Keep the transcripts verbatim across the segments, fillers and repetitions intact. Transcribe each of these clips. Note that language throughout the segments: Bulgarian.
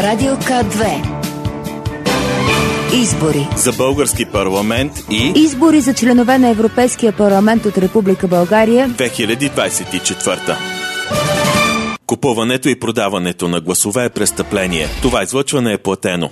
Радио К две. Избори за български парламент и избори за членове на Европейския парламент от Република България две хиляди двадесет и четвърта. Купуването и продаването на гласове е престъпление. Това излъчване е платено.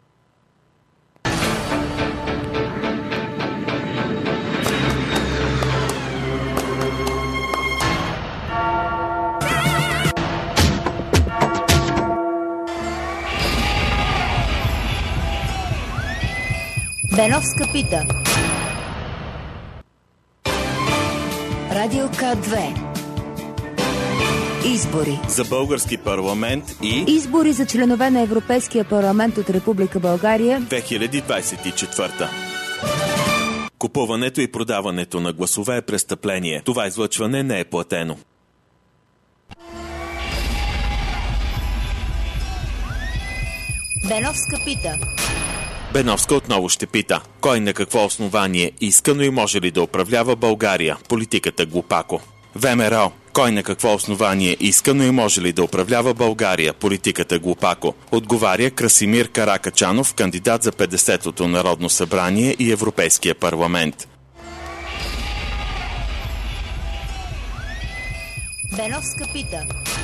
Беновска пита. Радио К две. Избори за български парламент и избори за членове на Европейския парламент от Република България две хиляди двадесет и четвърта. Купуването и продаването на гласове е престъпление. Това излъчване не е платено. Беновска пита. Беновска отново ще пита. Кой на какво основание иска, но и може ли да управлява България? Политиката глупако. ВМРО. Кой на какво основание иска, но и може ли да управлява България? Политиката глупако. Отговаря Красимир Каракачанов, кандидат за петдесетото Народно събрание и Европейския парламент. Беновска пита.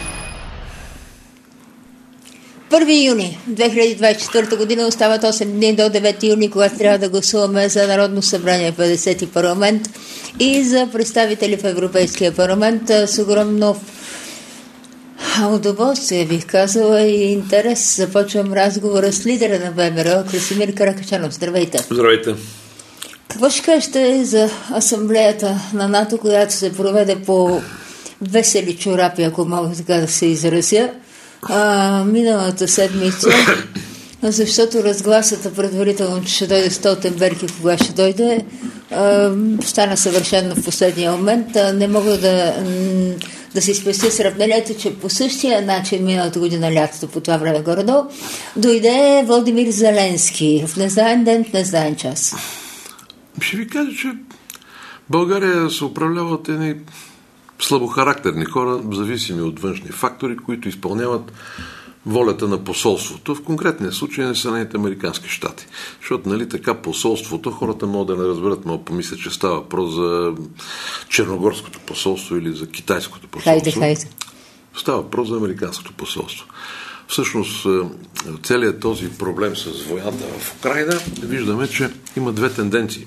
първи юни две хиляди двадесет и четвърта година, остават осем дни до девети юни, когато трябва да гласуваме за Народно събрание, петдесети парламент и за представители в Европейския парламент. С огромно удоволствие, бих казала, и интерес започвам разговора с лидера на ВМРО, Красимир Каракачанов. Здравейте! Здравейте! Какво ще кажете за асамблеята на НАТО, която се проведе по весели чорапи, ако мога така да се изразя, А, миналата седмица, защото разгласата предварително, че ще дойде Столтенберг и кога ще дойде, а, стана съвършено в последния момент. А, не мога да, да си спестя сравнението, че по същия начин миналата година лятото, по това време горе-долу, дойде Володимир Зеленски в незнаен ден, в незнаен час. Ще ви кажа, че България се управлява от едни слабохарактерни хора, зависими от външни фактори, които изпълняват волята на посолството, в конкретния случай на Съединените американски щати. Защото, нали, така посолството, хората могат да не разберат, могат помислят, че става въпрос за черногорското посолство или за китайското посолство. Хайде, хайде. Става въпрос за американското посолство. Всъщност, целият този проблем с войната в Украйна, виждаме, че има две тенденции.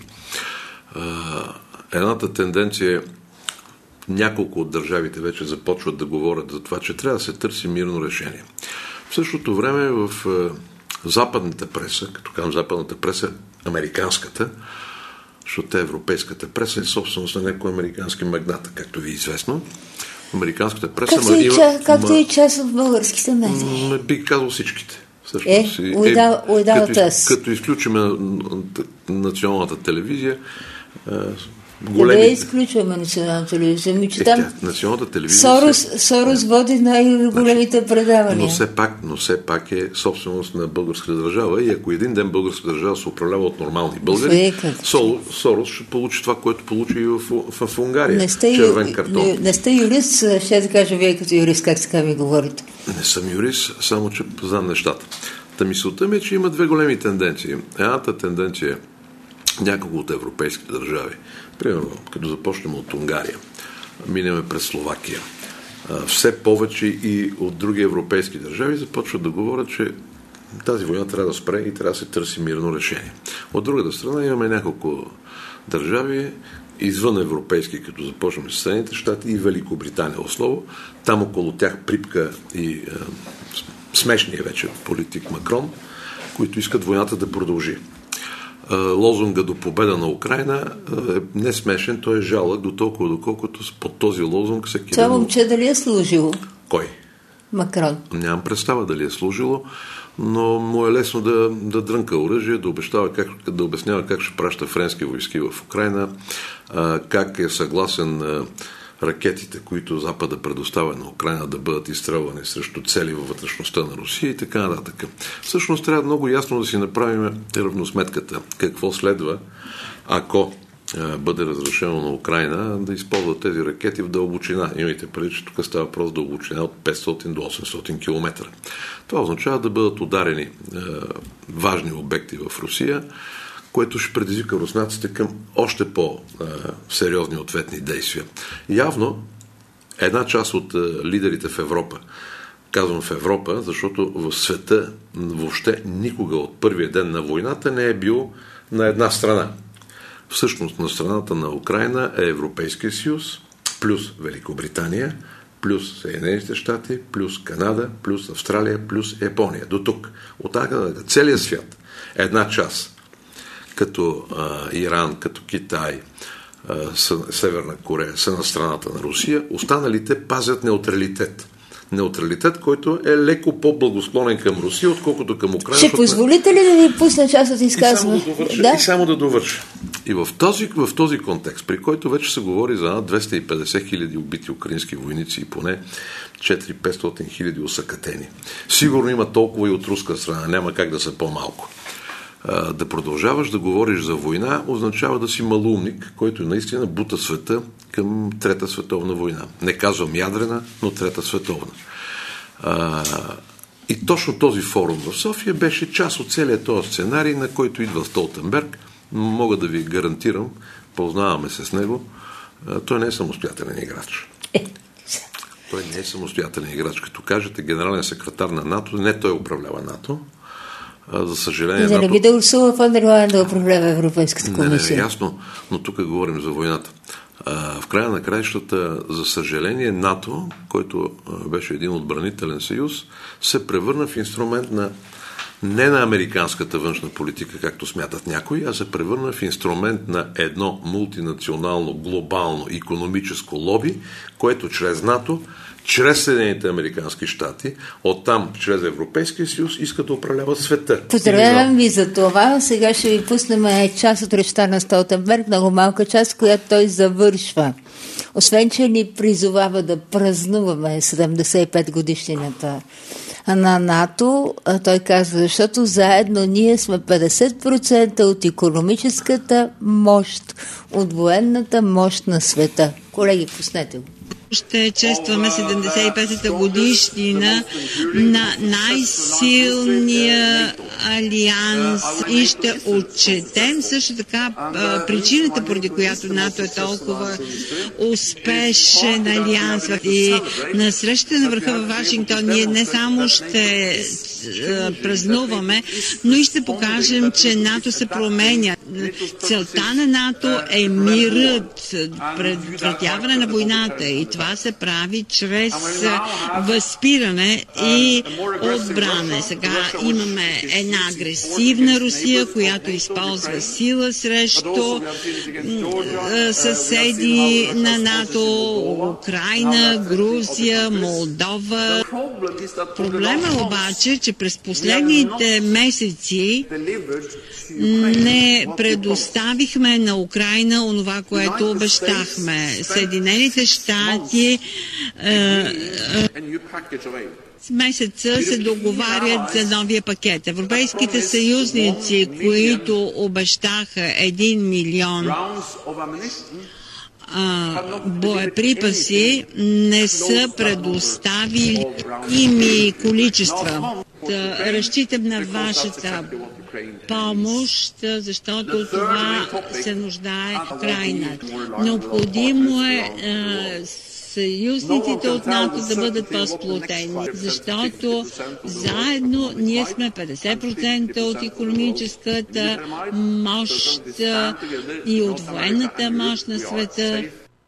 Едната тенденция е, няколко от държавите вече започват да говорят за това, че трябва да се търси мирно решение. В същото време в западната преса, като казвам западната преса, американската, защото европейската преса е собственост на някои американски магната, както ви е известно. Американската преса... Както, и, има, както ма, и част от българските медии. Не бих казал всичките. Всъщност, е, уйдал, е като, като изключим националната телевизия, големи... Къде изключваме националната телевизия? Ми, че е, там националната телевизия Сорос, се... Сорос води най-големите значи, предавания. Но все, пак, но все пак е собственост на българска държава и ако един ден българска държава се управлява от нормални българи, Сорос ще получи това, което получи и в, в, в Унгария. Не сте, червен картон. Не, не сте юрист, ще да кажа вие като юрист, как така ми говорите. Не съм юрист, само че познам нещата. Та мисълта ми е, че има две големи тенденции. Едната тенденция е няколко от европейските държави. Примерно, като започнем от Унгария, минеме през Словакия. Все повече и от други европейски държави започват да говорят, че тази война трябва да спре и трябва да се търси мирно решение. От другата страна имаме няколко държави извън европейски, като започнем с Съединените щати и Великобритания основно. Там около тях припка и е, смешния вече политик Макрон, които искат войната да продължи. Лозунга до победа на Украйна е не смешен, той е жалък до толкова, доколкото под този лозунг се кида. Това момче дали е служило? Кой? Макрон. Нямам представа дали е служило, но му е лесно да, да дрънка оръжие, да, обещава как, да обяснява как ще праща френски войски в Украйна, как е съгласен ракетите, които Запада предоставя на Украйна, да бъдат изстрелвани срещу цели във вътрешността на Русия и така нататък. Всъщност трябва много ясно да си направим равносметката. Какво следва, ако а, бъде разрешено на Украйна да използва тези ракети в дълбочина. Имайте преди, че тук става въпрос дълбочина от петстотин до осемстотин километра. Това означава да бъдат ударени е, важни обекти в Русия, което ще предизвика руснаците към още по-сериозни ответни действия. Явно една част от е, лидерите в Европа, казвам в Европа, защото в света въобще никога от първия ден на войната не е бил на една страна. Всъщност на страната на Украйна е Европейския съюз, плюс Великобритания, плюс Съединените щати, плюс Канада, плюс Австралия, плюс Япония. До тук. От целият свят. Една част, като а, Иран, като Китай, а, Северна Корея, са на страната на Русия, останалите пазят неутралитет. Неутралитет, който е леко по-благосклонен към Русия, отколкото към Украйна. Ще позволите ли да ви пусна част от изказването? И, да да? и само да довърша. И в този, в този контекст, при който вече се говори за двеста и петдесет хиляди убити украински войници и поне четири до петстотин хиляди осакатени. Сигурно има толкова и от руска страна, няма как да са по-малко. Да продължаваш да говориш за война означава да си малумник, който наистина бута света към Трета световна война. Не казвам ядрена, но Трета световна. А, и точно този форум в София беше част от целият този сценарий, на който идва Столтенберг. Мога да ви гарантирам, познаваме се с него, а, той не е самостоятелен играч. Той не е самостоятелен играч. Като кажете генерален секретар на НАТО, не той управлява НАТО. За съжаление... За да би да Урсула фон дер Лайен да управлява Европейската комисия. Не, не, ясно, но тук говорим за войната. А, в края на краищата, за съжаление, НАТО, който беше един отбранителен съюз, се превърна в инструмент на не на американската външна политика, както смятат някои, а се превърна в инструмент на едно мултинационално, глобално, икономическо лоби, което чрез НАТО, чрез Съединените американски щати, оттам чрез Европейския съюз, искат да управляват света. Поздравявам ви за това. Сега ще ви пуснем част от речта на Столтенберг, много малка част, която той завършва. Освен, че ни призовава да празнуваме седемдесет и пет годишнината на НАТО, той казва, защото заедно ние сме петдесет процента от икономическата мощ, от военната мощ на света. Колеги, пуснете го. Ще честваме седемдесет и пета годишнина на най-силния алианс и ще отчетем също така причината, поради която НАТО е толкова успешен алианс. И на срещата на върха в Вашингтон ние не само ще празнуваме, но и ще покажем, че НАТО се променя. Целта на НАТО е мирът, предотвратяване на войната и това се прави чрез възпиране и отбране. Сега имаме една агресивна Русия, която използва сила срещу съседи на НАТО, Украйна, Грузия, Молдова. Проблема обаче, че през последните месеци не предоставихме на Украйна онова, което обещахме. Съединените щати с месеца се договарят за новия пакет. Европейските съюзници, които обещаха един милион А, боеприпаси, не са предоставили ими количества. Да разчитам на вашата помощ, защото това се нуждае в Украйна. Необходимо е а, съюзниците от НАТО да бъдат по-сплотени, защото заедно ние сме петдесет процента от икономическата мощ и от военната мощ на света.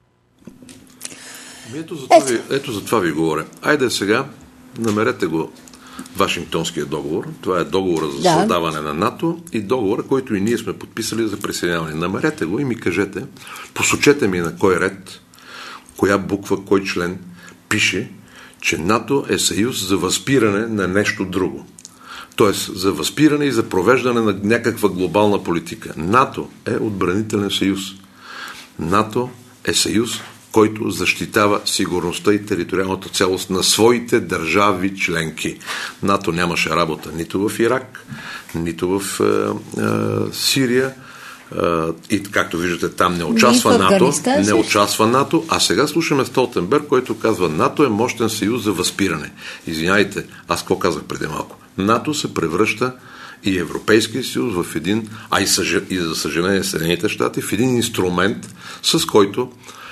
Ето за това ви, ето за това ви говоря. Айде сега, намерете го Вашингтонския договор. Това е договора за създаване на НАТО и договора, който и ние сме подписали за присъединяване. Намерете го и ми кажете, посочете ми на кой ред, коя буква, кой член пише, че НАТО е съюз за възпиране на нещо друго. Тоест за възпиране и за провеждане на някаква глобална политика. НАТО е отбранителен съюз. НАТО е съюз, който защитава сигурността и териториалната цялост на своите държави членки. НАТО нямаше работа нито в Ирак, нито в е, е, Сирия, и както виждате, там не участва НАТО, не участва НАТО, а сега слушаме Столтенберг, който казва: НАТО е мощен съюз за възпиране. Извинявайте, аз какво казах преди малко? НАТО се превръща и Европейския съюз в един, а и, съж... и за съжаление Съединените щати, в един инструмент, с който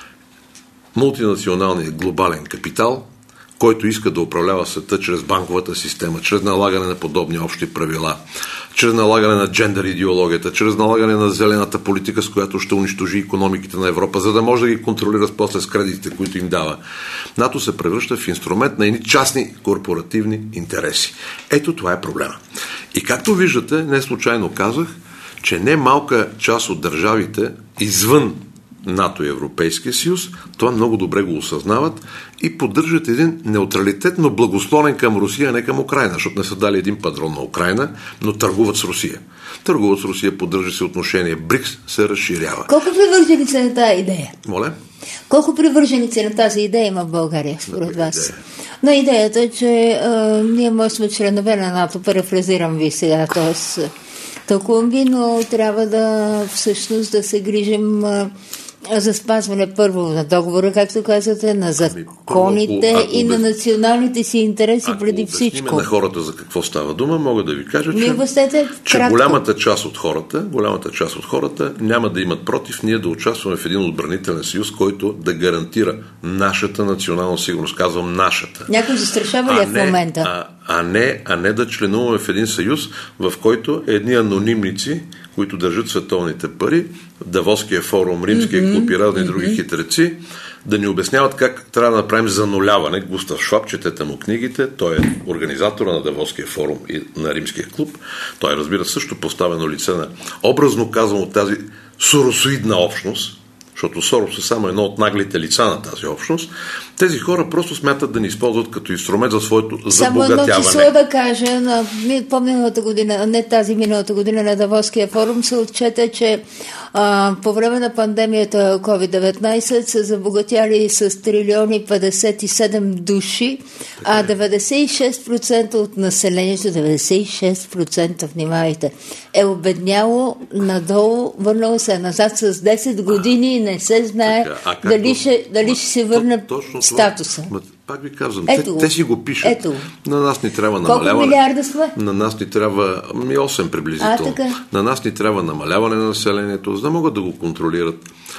мултинационалният глобален капитал, който иска да управлява света чрез банковата система, чрез налагане на подобни общи правила, чрез налагане на джендър идеологията, чрез налагане на зелената политика, с която ще унищожи икономиките на Европа, за да може да ги контролира после с кредитите, които им дава. НАТО се превръща в инструмент на едни частни корпоративни интереси. Ето това е проблема. И както виждате, не случайно казах, че не малка част от държавите извън НАТО и Европейския съюз, това много добре го осъзнават и поддържат един неутралитет, но благословен към Русия, а не към Украйна, защото не са дали един падрон на Украйна, но търгуват с Русия. Търгуват с Русия, поддържа се отношение. БРИКС се разширява. Колко привърженици на тази идея? Моля? Колко привърженици на тази идея има в България, според вас? Идея? На идеята е, че а, ние може сме членове на НАТО, парафразирам ви сега, т.е. тълкувам ви, но трябва да всъщност да се грижим а, за спазване първо на договора, както казвате, на законите ами, първо, и на националните си интереси преди всичко. На хората за какво става дума, мога да ви кажа, че, бъстете, че голямата част от хората, голямата част от хората няма да имат против ние да участваме в един отбранителен съюз, който да гарантира нашата национална сигурност. Казвам нашата. Някой застрашава ли е в момента? А, а, не, а не да членуваме в един съюз, в който едни анонимници, които държат световните пари, Давоския форум, Римския клуб и разни mm-hmm. други хитреци, да ни обясняват как трябва да направим зануляване. Густав Шваб, четете му книгите, той е организатора на Давоския форум и на Римския клуб. Той, разбира, също поставено лице на, образно казано, тази соросоидна общност, защото Сорос е само едно от наглите лица на тази общност. Тези хора просто смятат да ни използват като инструмент за своето забогатяване. Само едно число да кажа, на, по-миналата година, не тази миналата година на Давоския форум се отчете, че а, по време на пандемията ковид деветнайсет са забогатяли с трилиони петдесет и седем души, а деветдесет и шест процента от населението, деветдесет и шест процента, внимавайте, е обедняло надолу, върнало се назад с десет години и не се знае така, как, дали, ще, дали ще се върне статуса. Ма, пак ви казвам, те, те си го пишат. Ето. На нас ни трябва намаляване. Колко милиарда сме? На нас ни трябва ми осем приблизително. На нас ни трябва намаляване на населението, за да могат да го контролират.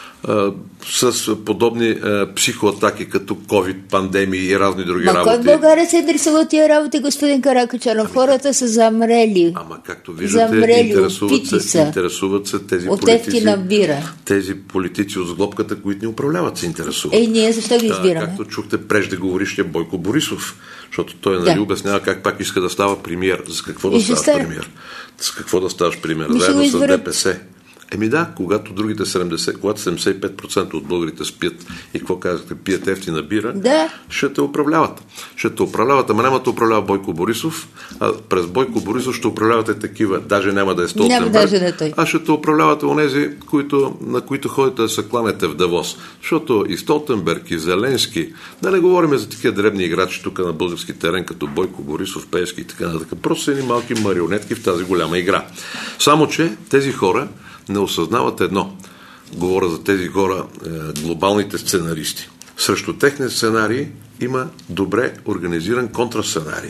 С подобни психоатаки като ковид, пандемии и разни други Ма работи. кой в България се интересува тия работи, господин Каракачанов? Ами, хората са замрели. Ама както виждате, замрели, интересуват, се, интересуват се тези от политици. Бира. Тези политици от сглобката, които ни управляват, се интересуват. Ей, ние защо ги избираме? Да, както чухте преждеговорищия Бойко Борисов, защото той нали, да. обяснява как пак иска да става премиер. За какво да ставаш премиер? С какво да ставаш премиер? Заедно с ДПС. Еми да, когато другите седемдесет, когато седемдесет и пет процента от българите спят и какво казахте, пият ефтина бира, да. ще те управляват. Ще те управляват, ама няма да управлява Бойко Борисов, а през Бойко Борисов ще управлявате такива, даже няма да е Столтенберг, да а ще те управлявате онези, които, на които ходите да се кланете в Давос. Защото и Столтенберг, и Зеленски, да не говорим за такива дребни играчи тук на български терен, като Бойко Борисов, Пеевски и така нататък. Просто са едни малки марионетки в тази голяма игра. Само, че тези хора не осъзнават едно. Говоря за тези хора, е, глобалните сценаристи. Срещу техния сценарий има добре организиран контрасценарий.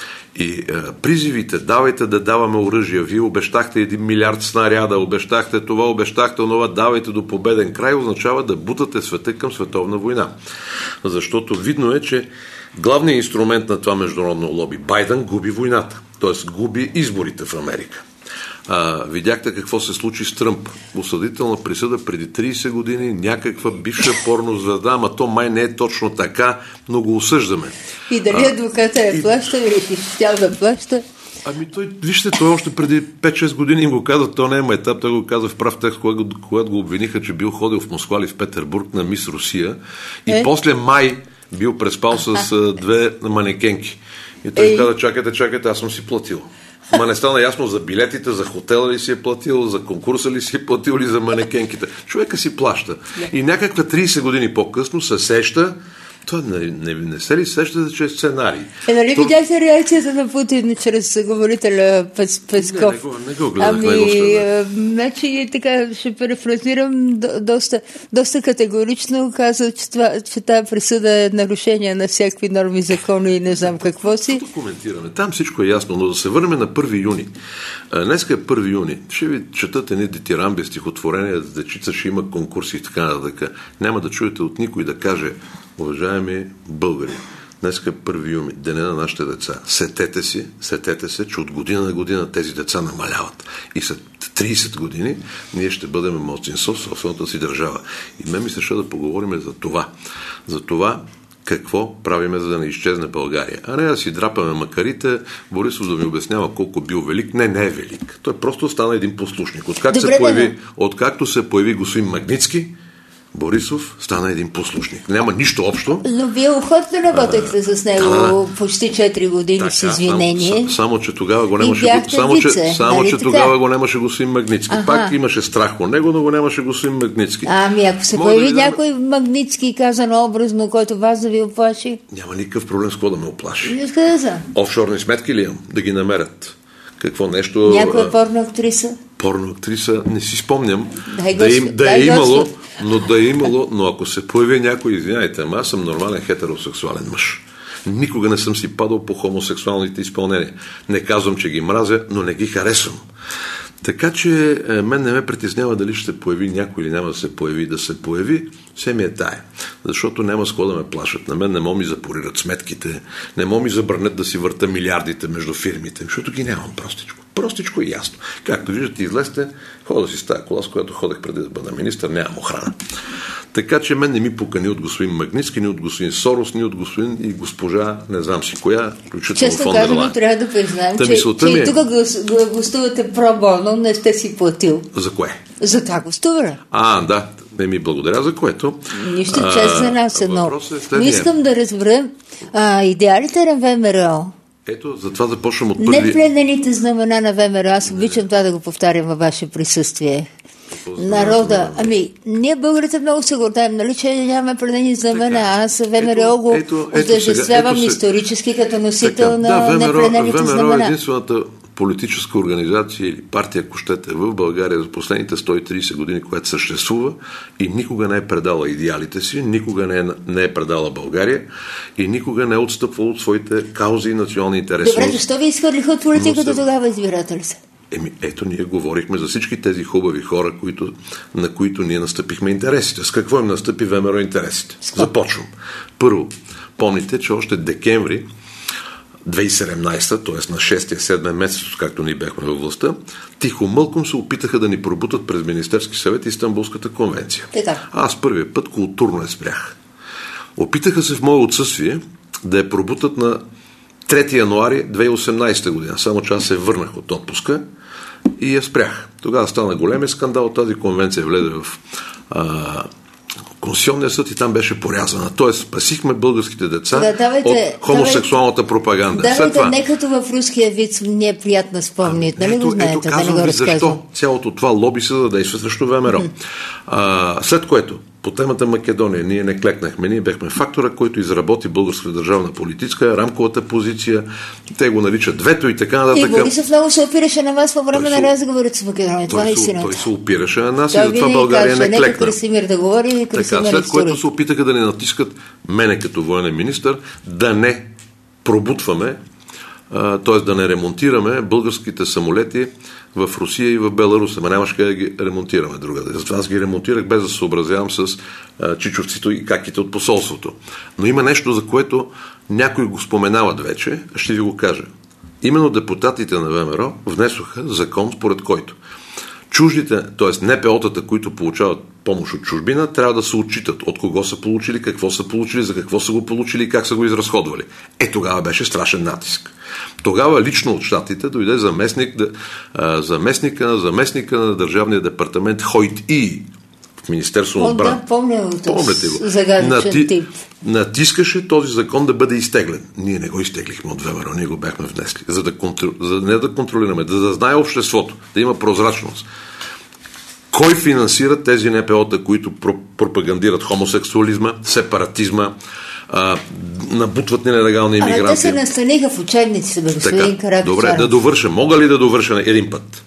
И е, призивите, давайте да даваме оръжия, вие обещахте един милиард снаряда, обещахте това, обещахте онова, давайте до победен край, означава да бутате света към световна война. Защото видно е, че главният инструмент на това международно лоби, Байден, губи войната. Т.е. губи изборите в Америка. А, видяхте какво се случи с Тръмп. Осъдителна присъда преди трийсет години, някаква бивша порно звезда, ама то май не е точно така, но го осъждаме. И дали адвоката е плаща или ти щял да плаща? Ами той, вижте, той още преди пет-шест години им го каза, то не е майтап, той го каза в прав текст, когато, когато го обвиниха, че бил ходил в Москва или в Петербург на Мис Русия и е? после май бил преспал с а, две манекенки. И той Ей. каза, чакайте, чакайте, аз съм си платил. Ма не стана ясно за билетите, за хотела ли си е платил, за конкурса ли си е платил или за манекенките. Човека си плаща. И някаква трийсет години по-късно се сеща, Това не, не, не се ли сещате, че е сценарий? Е, нали То... видяхте реакцията на Путин чрез говорителя Пес, Песков? Не, не го, не го гледах, ами, не го следах. Значи, така, ще префразирам, до, доста, доста категорично казал, че, това, че тази присъда е нарушение на всякакви норми, закони и не знам какво си. Какво коментираме? Там всичко е ясно, но да се върнем на първи юни. Днеска е първи юни. Ще ви четат едни дитирамби, стихотворения, дечица ще има конкурси и така нататък. Няма да чуете от никой да каже: уважаеми българи, днеска е първи юни, деня на нашите деца. Сетете си, сетете се, че от година на година тези деца намаляват. И след трийсет години ние ще бъдем малцинство в собствената си държава. И мен ми се ще да поговорим за това. За това какво правиме, за да не изчезне България. А не да си драпаме макарите, Борисов да ми обяснява колко бил велик. Не, не е велик. Той просто стана един послушник. Откакто се появи, откакто се появи господин Магнитски, Борисов стана един послушник. Няма нищо общо. Но вие охотно работехте с него да, почти четири години така, с извинение. Само, само че тогава го нямаше, го, само, че, само, нали че тогава го нямаше господин Магнитски. Аха. Пак имаше страх от него, но го нямаше господин Магнитски. Ами ако се появи да някой дам... Магнитски, казано образно, който вас да ви оплаши? Няма никакъв проблем с какво да ме оплаши. Не къде са? Офшорни сметки ли имам? Да ги намерят. Какво нещо... Някоя порно актриса? Порно актриса, не си спомням. Дай да, им, да дай е имало, но да е имало, но ако се появи някой, извиняйте, ама аз съм нормален хетеросексуален мъж. Никога не съм си падал по хомосексуалните изпълнения. Не казвам, че ги мразя, но не ги харесвам. Така че мен не ме притеснява дали ще се появи някой или няма да се появи. Да се появи, все ми е тая. Защото няма с какво да ме плашат. На мен не мога ми запорират сметките, не мога ми забранят да си върта милиардите между фирмите, защото ги нямам простичко. Простичко и ясно. Както виждате, излезте, хода си с тази кола, с която ходех преди да бъда министър, нямам охрана. Така че мен не ми пука ни от господин Магнитски, ни от господин Сорос, ни от господин и госпожа, не знам си коя, включително Честно казано, трябва да признаем, че, че е... тук гостувате пробоно, не сте си платил. За кое? За това гостуване. А, да. Не ми благодаря за което. Нищо чест за нас едно. Но искам да разбера а, идеалите на ВМРО. Ето, затова започвам от първи... Не пленените знамена на ВМРО. Аз обичам това да го повтарям във ваше присъствие. Народа. Ами, ние българите много се гордаем, нали, че нямаме пленени знамена. Аз ВМРО го отъждествявам исторически като носител така, на да, непленените ВМРО знамена. Е единствената политическа организация или партия, ако щете, в България за последните сто и трийсет години, която съществува и никога не е предала идеалите си, никога не е, не е предала България и никога не е отстъпвала от своите каузи и национални интереси. Добре, защо ви изхвърлиха от политиката се... тогава избиратели са? Еми, ето ние говорихме за всички тези хубави хора, които, на които ние настъпихме интересите. С какво им настъпи ВМРО интересите? Започвам. Първо, помните, че още декември две хиляди и седемнадесета, т.е. на шести-седми месец, както ние бяхме във властта, тихо мълком се опитаха да ни пробутат през Министерски съвет и Истанбулската конвенция. Така. Аз първия път културно я спрях. Опитаха се в мое отсъствие да я пробутат на трети януари две хиляди и осемнадесета година, само че аз се върнах от отпуска и я спрях. Тогава стана големия скандал, тази конвенция влезе в а, Конституционния съд и там беше порязана. Тоест, спасихме българските деца да, давайте, от хомосексуалната давайте, пропаганда. Давайте, това... не като в руския вид не е приятна спомнит. Нали го знаете? Ето, казвам да ви защо цялото това лоби се задейства срещу ВМРО. Mm-hmm. А, след което, по темата Македония, ние не клекнахме. Ние бяхме фактора, който изработи българската държавна политическа, рамковата позиция. Те го наричат вето и така нататък. И Борисов много се опираше на вас по време на разговорите с Македония. Това е истината. Той се опираше на нас той и затова България не клекна. Нека Красимир да говори и Красимир така, след което се опитаха да ни натискат мене като военен министър да не пробутваме, т.е. да не ремонтираме българските самолети в Русия и в Беларус. Ама нямаше как да ги ремонтираме другаде. Затова аз ги ремонтирах без да се съобразявам с а, чичовците и каките от посолството. Но има нещо, за което някои го споменават вече, ще ви го кажа. Именно депутатите на ВМРО внесоха закон, според който чуждите, т.е. НПО-тата, които получават помощ от чужбина, трябва да се отчитат от кого са получили, какво са получили, за какво са го получили и как са го изразходвали. Е, тогава беше страшен натиск. Тогава лично от щатите дойде заместник, а, заместника на заместника на Държавния департамент Хойт И в Министерство на отбрана. Да, помня Помните го. Нати... тип. Натискаше този закон да бъде изтеглен. Ние не го изтеглихме от ВМРО, ние го бяхме внесли. За да, контр... за да не да контролираме, да, да знае обществото, да има прозрачност. Кой финансира тези НПО-та, които пропагандират хомосексуализма, сепаратизма, а, набутват нелегални имигранти. Ама те се настаниха в учебниците, бе, господин Каракачанов. Добре, да довърша. Мога ли да довърша един път?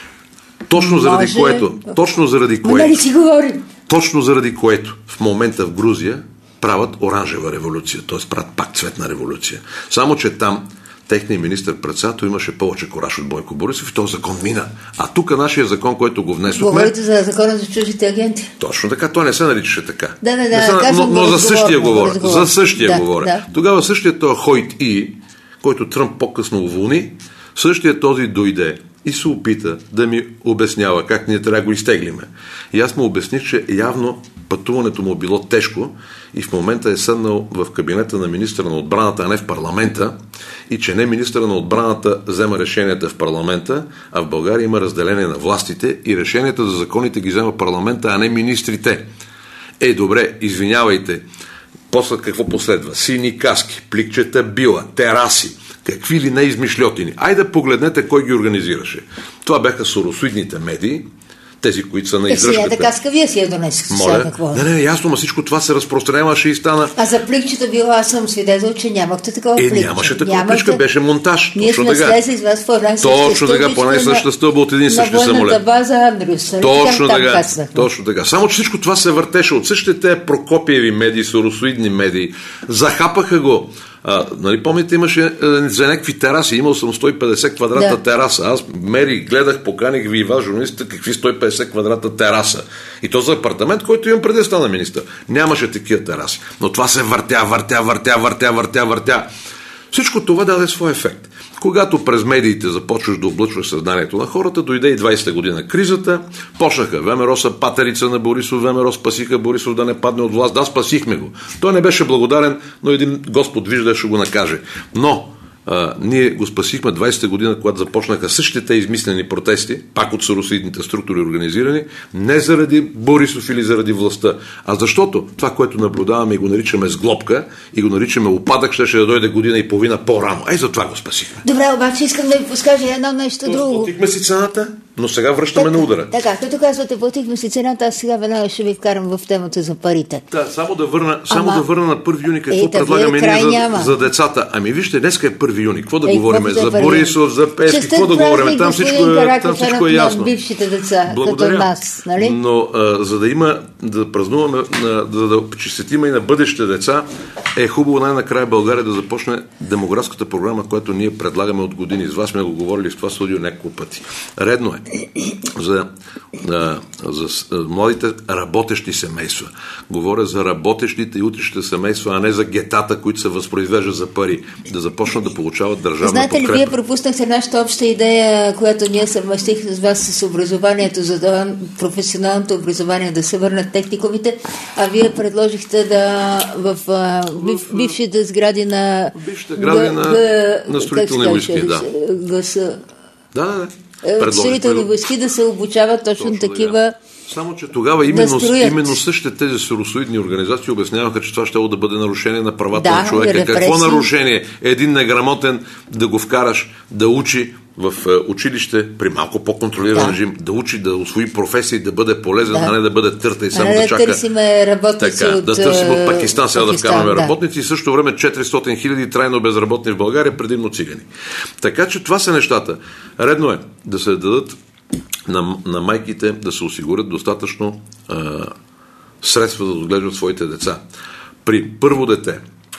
Точно заради Може... което, точно заради което, нали си говорим? точно заради което в момента в Грузия правят оранжева революция, т.е. правят пак цветна революция. Само че там техният министър-председател имаше повече кораж от Бойко Борисов и този закон мина. А тук нашия закон, който го внесохме... Говорите за закона за чуждите агенти. Точно така, той не се наричаше така. Да, да, да. Не се, но но за същия говоря. За същия да, говоря. Да. Тогава същия този Хойт И, който Тръмп по-късно уволни, същия този дойде и се опита да ми обяснява как ние трябва да го изтеглиме. И аз му обясних, че явно пътуването му било тежко и в момента е седнал в кабинета на министъра на отбраната, а не в парламента, и че не министъра на отбраната взема решенията в парламента, а в България има разделение на властите и решенията за законите ги взема парламента, а не министрите. Е, добре, извинявайте. После какво последва? Сини каски, пликчета била, тераси, какви ли не измишльотини. Айде погледнете кой ги организираше. Това бяха соросоидните медии, тези, които са на издръжката. Е, сега така, вие си я донесете. Моля? Не, не, ясно, но всичко това се разпространяваше и стана... А за пликчета била, аз съм свидетел, че нямахте такова пликче. Е, нямаше такова нямахте... пликче, беше монтаж. Ние сме слезли с вас по една съща Точно така, по една съща стълба от един същи самолет. На военната база Андрюс. Точно така, точно така. Само, че всичко това се въртеше от същите те Прокопиеви медии, соросоидни медии. Захапаха го. А, нали, помните, имаше а, за някакви тераси. Имал съм сто и петдесет квадрата да. тераса. Аз мерих, гледах, поканих ви и вас, журналистите, какви сто и петдесет квадрата тераса. И то за апартамент, който имам преди да стана министър. Нямаше такива тераси. Но това се въртя, въртя, въртя, въртя, въртя, въртя. Всичко това даде своя ефект. Когато през медиите започваш да облъчваш съзнанието на хората, дойде и двайсета година кризата, почнаха ВМРО са патерица на Борисов, ВМРО спасиха Борисов да не падне от власт. Да, спасихме го. Той не беше благодарен, но един Господ вижда, ще го накаже. Но а, ние го спасихме двайсета година, когато започнаха същите измислени протести, пак от соросоидните структури организирани, не заради Борисов или заради властта, а защото това, което наблюдаваме и го наричаме сглобка и го наричаме опадък, ще, ще да дойде година и половина по-рано. Ей, за това го спасихме. Добре, обаче искам да ви подскажа едно нещо друго. Платихме си цената, но сега връщаме така, на удара. Така, като казвате, платихме си цената, аз сега веднага ще ви вкарам в темата за парите. Да, само да върна, само Ама... да върна на първи юни какво е, предлагаме ние за, за децата. Ами вижте, днеска е първи юни. Какво да е, говорим? За Борисов, за Пески, какво да говорим? Там всичко е, там всичко е ясно. Бившите деца, благодаря. Като нас, нали? Но а, за да има, да празнуваме, да, да, да честитим и на бъдещите деца, е хубаво най-накрая България да започне демографската програма, която ние предлагаме от години. С вас сме го говорили в това студио няколко пъти. Редно е за, а, за, за младите работещи семейства. Говоря за работещите и утрешните семейства, а не за гетата, които се възпроизвеждат за пари. Да започнат да получават държавна Знаете подкрепа. ли, вие пропуснахте нашата обща идея, която ние съвместих с вас с образованието, за да професионалното образование да се върнат техникумите, а вие предложихте да в, в бив, бившите сгради на бившите гради г, на, г, на строителни войски, да. ГС. Да, да, да. Строителни войски да се обучават точно, точно такива. Да. Само, че тогава именно, да именно същите тези соросоидни организации обясняваха, че това ще да бъде нарушение на правата да, на човека. Репресии. Какво нарушение? Един неграмотен да го вкараш да учи в училище при малко по-контролиран да. режим, да учи, да усвои професии, да бъде полезен, да. а не да бъде търта и само а да, да чака. Търсиме работници така, от, да търсим от Пакистан, сега Пакистан, да вкараме да. работници и също време четиристотин хиляди трайно безработни в България, предимно цигани. Така че това са нещата. Редно е да се дадат на, на майките да се осигурят достатъчно а, средства да отглеждат своите деца. При първо дете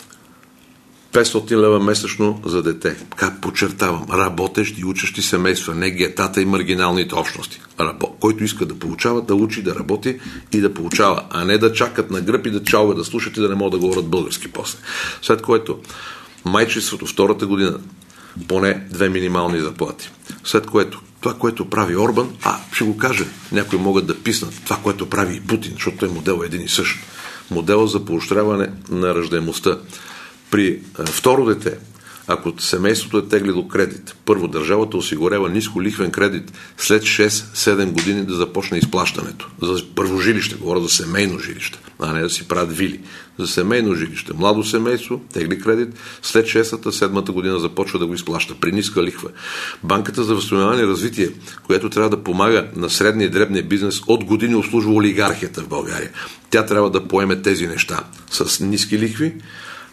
петстотин лева месечно за дете. Как подчертавам, работещи и учещи семейства, не гетата и маргиналните общности. Рабо, който иска да получава, да учи, да работи и да получава, а не да чакат на гръб и да чалват, да слушат и да не могат да говорят български после. След което майчеството втората година поне две минимални заплати. След което това, което прави Орбан, а, ще го кажа, някои могат да писнат, това, което прави и Путин, защото той модел е един и същ. Модела за поощряване на раждаемостта. При а, второ дете, ако семейството е теглило кредит, първо държавата осигурява ниско лихвен кредит след шест-седем години да започне изплащането. За първо жилище, говоря за семейно жилище, а не да си правят вили. За семейно жилище, младо семейство, тегли кредит, след шестата-седмата година започва да го изплаща при ниска лихва. Банката за възстановяване и развитие, която трябва да помага на средния и дребния бизнес, от години обслужва олигархията в България. Тя трябва да поеме тези неща с ниски лихви,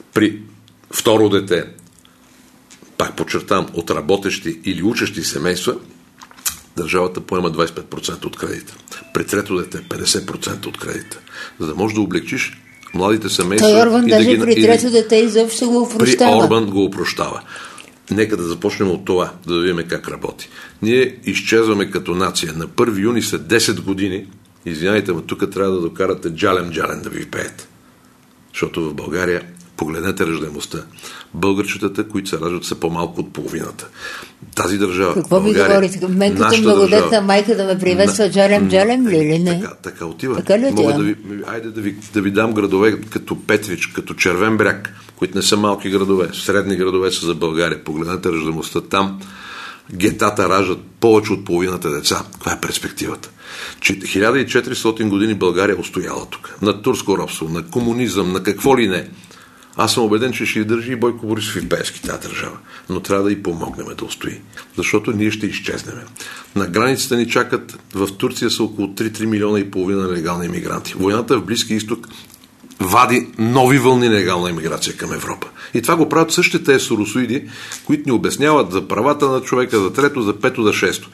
При второ дете, пак подчертам, от работещи или учещи семейства, държавата поема двадесет и пет процента от кредита. При трето дете петдесет процента от кредита. За да можеш да облегчиш младите семейства... Той Орбан и даже да ги, при трето дете изобщо го опрощава. При Орбан го опрощава. Нека да започнем от това, да видим как работи. Ние изчезваме като нация. На първи юни след десет години, извинявайте, но тук трябва да докарате джалем-джалем да ви пеят. Защото в България, погледнете раждаемостта, българчетата, които се раждат, са по-малко от половината. Тази държава, какво България, ви говорите? Мен като многодетна майка да ме приветства на... джалем-джалем ли или не? Така, така отива. Така ли Мога да ви, айде да ви, да ви дам градове като Петрич, като Червен бряг, които не са малки градове, средни градове са за България. Погледнете раждаемостта там. Гетата раждат повече от половината деца. Каква е перспективата? хиляда и четиристотин години България е устояла тук. На турско робство, на комунизъм, на какво ли не. Аз съм убеден, че ще държи и Бойко Борисов и Пеевски тази държава. Но трябва да й помогнем да устои. Защото ние ще изчезнем. На границата ни чакат, в Турция са около три милиона и половина нелегални имигранти. Войната в Близки изток вади нови вълни нелегална имиграция към Европа. И това го правят същите тези соросоиди, които ни обясняват за правата на човека, за трето, за пето, за шесто.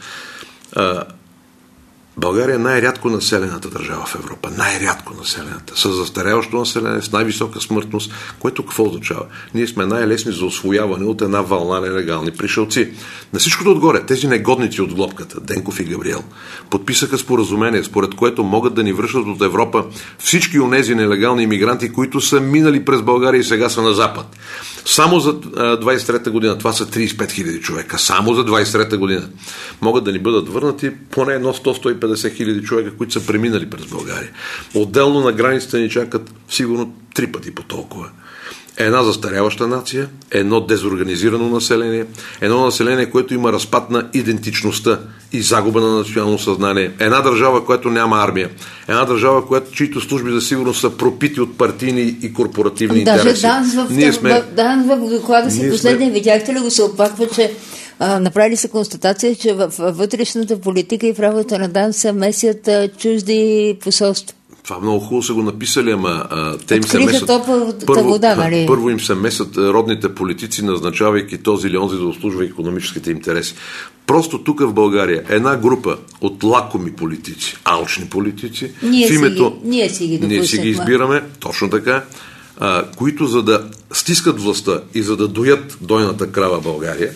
България е най-рядко населената държава в Европа. Най-рядко населената. С застаряващо население, с най-висока смъртност, което какво означава? Ние сме най-лесни за освояване от една вълна нелегални пришълци. На всичкото отгоре, тези негодници от глобката, Денков и Габриел, подписаха споразумение, според което могат да ни връщат от Европа всички онези нелегални имигранти, които са минали през България и сега са на Запад. Само за двадесет и трета година, това са тридесет и пет хиляди човека, само за двадесет и трета година могат да ни бъдат върнати поне едно сто до сто и петдесет хиляди човека, които са преминали през България. Отделно на границата ни чакат сигурно три пъти по толкова. Една застаряваща нация, едно дезорганизирано население, едно население, което има разпад на идентичността и загуба на национално съзнание, една държава, която няма армия, една държава, която, чието служби за сигурност са пропити от партийни и корпоративни даже интереси. Данс в, Ние сме... в, в доклада си последния, сме... видяхте ли го, се опаква, че а, направили са констатация, че в, в вътрешната политика и в работа на Данс се месят а, чужди посолства. Това много хубаво са го написали, ама а, те им се месят... Първо, вода, нали? първо им се месят родните политици, назначавайки този или онзи да обслужва икономическите интереси. Просто тук в България една група от лакоми политици, алчни политици, ние, в името... си ги, ние си ги допуснахме. Ние си ги избираме, точно така, а, които за да стискат властта и за да доят дойната крава България,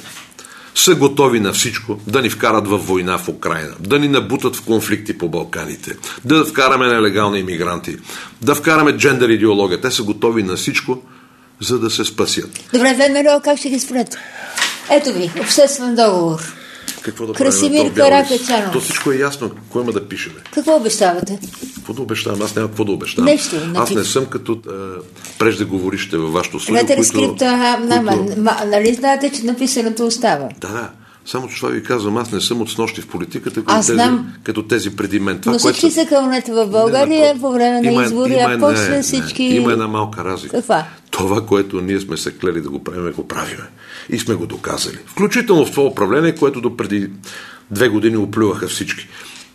са готови на всичко, да ни вкарат в война в Украйна, да ни набутат в конфликти по Балканите, да вкараме нелегални имигранти, да вкараме джендър идеология. Те са готови на всичко, за да се спасят. Добре, ВМРО, как ще ги спрете? Ето ви, обществен договор. Какво да Красимир Каракачанов. То всичко е ясно. Кой има да пишеме? Какво обещавате? Какво да обещавам? Аз няма какво да обещавам. Нещо, Аз не съм като а, преждеговорище във вашето студио, които... скрипта, а, които... ма, нали знаете, че написаното остава? Да, да. Само че това ви казвам, аз не съм от снощи в политиката, като, тези, знам... като тези преди мен. Това, но всички са кълнете в България не, по време на избори, а после не, всички... Не, има една малка разлика. Каква? Това, което ние сме се клели да го правим, го правиме. И сме го доказали. Включително в това управление, което до преди две години оплюваха всички.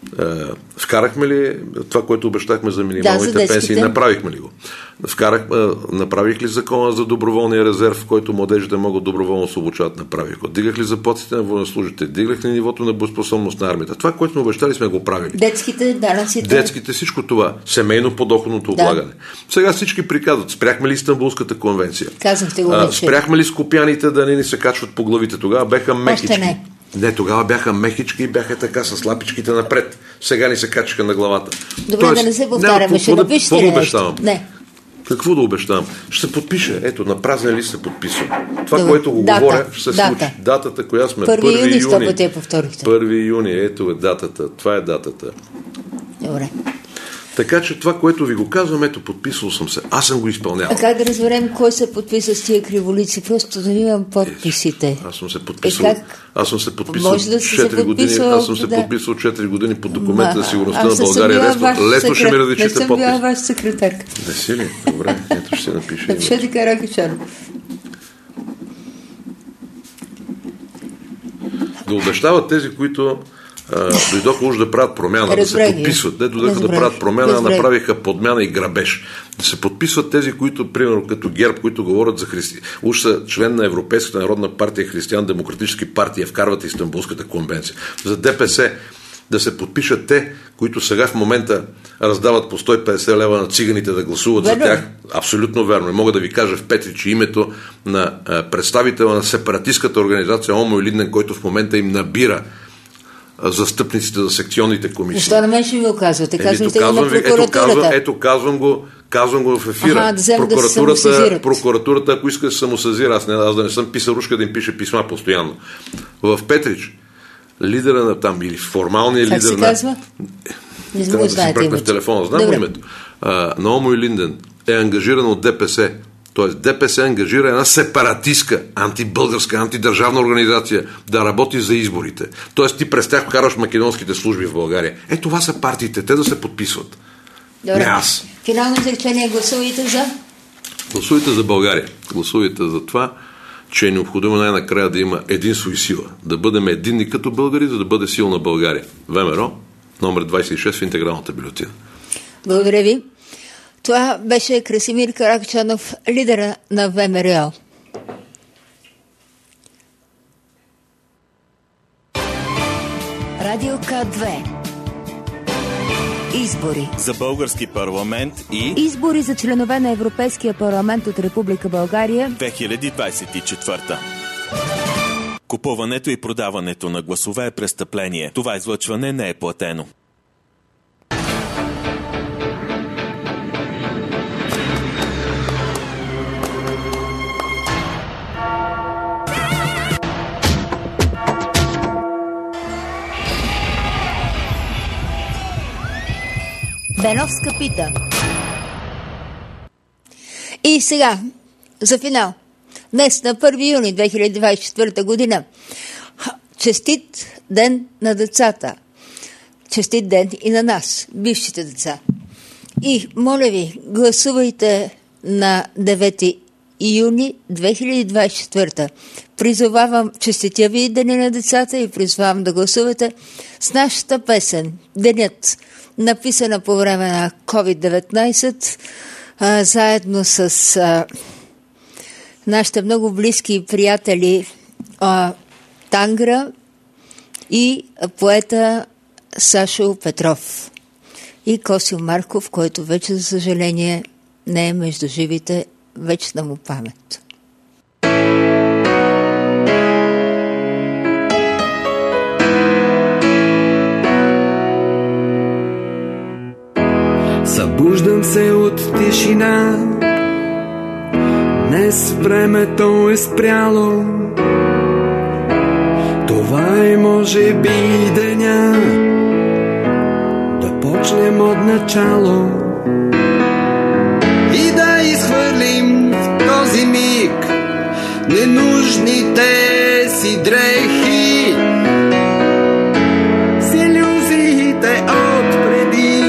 Вкарахме ли това, което обещахме за минималните да, за пенсии? Направихме ли го? Вкарах, направих ли закона за доброволния резерв, в който младежите могат доброволно се обучават? Направих го. Дигах ли заплатите на военнослужителите? Дигах ли нивото на боеспособност на армията? Това, което сме обещали, сме го правили. Детските данъците. Детските, всичко това. Семейно подоходното да. облагане. Сега всички приказват. Спряхме ли Истанбулската конвенция? Казахте го вече. Спряхме ли скопяните да не ни се качват по главите? Тогава беха мекички. Не. Не, тогава бяха мехички и бяха така с лапичките напред. Сега ни се качаха на главата. Добре, Тоест, да не се повтаряме, ще напишете ли нещо? Не. Какво да обещавам? Ще се подпише. Ето, на празен лист се подписвам. Това, Добре. което го Дата. говоря, ще се Дата. случи. Датата, коя сме? първи юни, сто пъти я повторихте. първи юни, ето е датата. Това е датата. Добре. Така че това, което ви го казвам, ето, подписал съм се. Аз съм го изпълнявал. А как да разберем кой се подписа с тия криволици? Просто да имам подписите. Е, аз съм се подписал. Е, аз съм се подписал да четири години. Аз съм се да. подписал четири години под документа за сигурността на България. Лесно, лесно ще ми различите подпис. Не съм била ваш секретарка. Не си ли? Добре, ето ще се напише. Напишете Каракачанов. Да обещават тези, които дойдоха уж да правят промяна, да се подписват. Те дойдоха да правят промяна, направиха подмяна и грабеж. Да се подписват тези, които, примерно като ГЕРБ, които говорят за христи... уж са член на Европейската народна партия, християн-демократически партии, вкарват Истанбулската конвенция. За ДПС да се подпишат те, които сега в момента раздават по сто и петдесет лева на циганите да гласуват верно. За тях. Абсолютно верно. И мога да ви кажа в Петрич името на представителя на сепаратистската организация Омо и Линден, който в момента им набира застъпниците за секционните комисии. Защо на мен ще ви го казвате? Казвате ето, на прокуратурата. Ето казвам, ето казвам го, казвам го в ефира. Аха, да прокуратурата, да прокуратурата, ако иска да се самосъзира, аз, не, аз да не съм писарушка да им пише писма постоянно. В Петрич лидера на там, или формалният как лидер се на... казва? Не трябва да си бръкна в телефона. Знам го името. А, на Омо и Линден е ангажиран от ДПС. Тоест ДПС ангажира една сепаратистка, антибългарска, антидържавна организация да работи за изборите. Тоест ти през тях караш македонските служби в България. Е, това са партиите. Те да се подписват. Добре. Не аз. Финално изречение, гласувайте за? Гласувайте за България. Гласувайте за това, че е необходимо най-накрая да има единство и сила. Да бъдем единни като българи, за да бъде силна България. ВМРО, номер двадесет и шест в интегралната бюлетина. Благодаря ви. Това беше Красимир Каракачанов, лидера на ВМРО. Радио К две. Избори. За български парламент и... Избори за членове на Европейския парламент от Република България две хиляди двадесет и четвърта. Купуването и продаването на гласове е престъпление. Това излъчване не е платено. Беновска пита. И сега, за финал. Днес, на първи юни две хиляди двадесет и четвърта година, честит ден на децата. Честит ден и на нас, бившите деца. И, моля ви, гласувайте на девети юни две хиляди двадесет и четвърта. Призовавам, честитя ви Деня на децата и призовавам да гласувате с нашата песен «Денят», написана по време на ковид деветнадесет, а, заедно с а, нашите много близки приятели а, Тангра и поета Сашо Петров и Косио Марков, който вече, за съжаление, не е между живите, вечна му памет. Събуждам се от тишина, днес времето е спряло. Това е може би деня да почнем от начало и да изхвърлим в този миг ненужните си дрехи с илюзиите отпреди.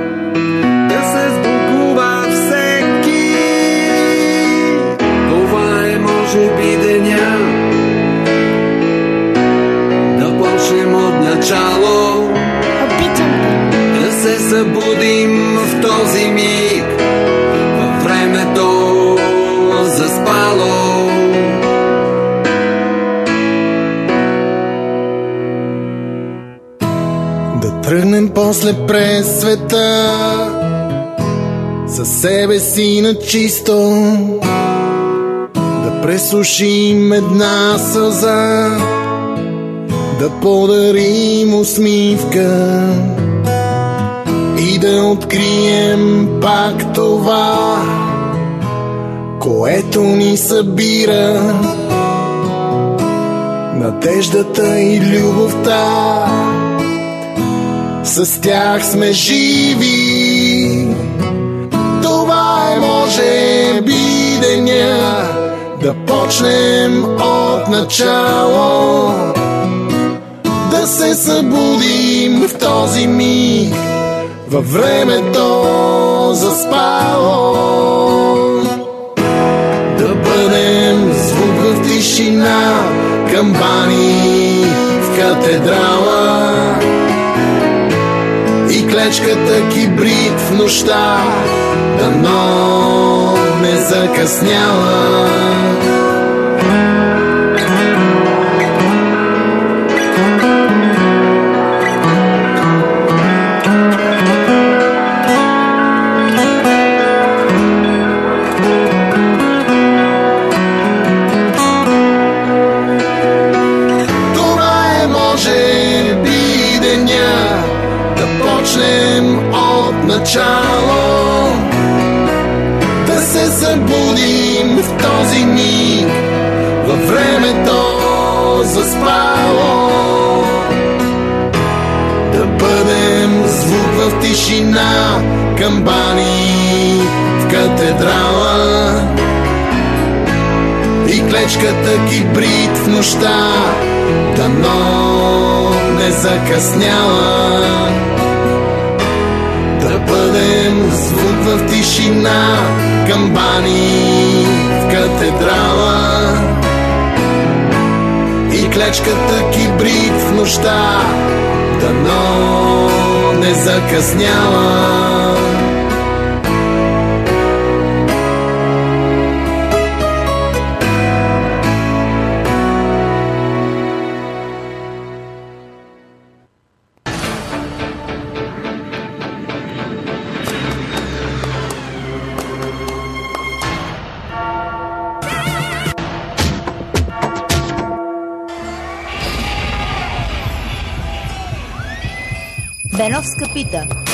Може би деня да почнем от начало. Опитам да се събудим в този миг, във времето заспало. Да тръгнем после през света със себе си на чисто, пресушим една сълза, да подарим усмивка и да открием пак това, което ни събира, надеждата и любовта. С тях сме живи. Това е може би деня да почнем от начало, да се събудим в този миг, във времето заспало. Да бъдем звук в тишина, камбани в катедрала, клечката кибрид в нощта, дано не закъсняла. Начало, да се събудим в този миг, във времето заспало, да бъдем звук в тишина, камбани в катедрала и клечката кибрид в нощта, дано не закъсняла. Да бъдем звук в тишина, камбани в катедрала и клечката кибрид в нощта, дано не закъсняла. Беновска пита.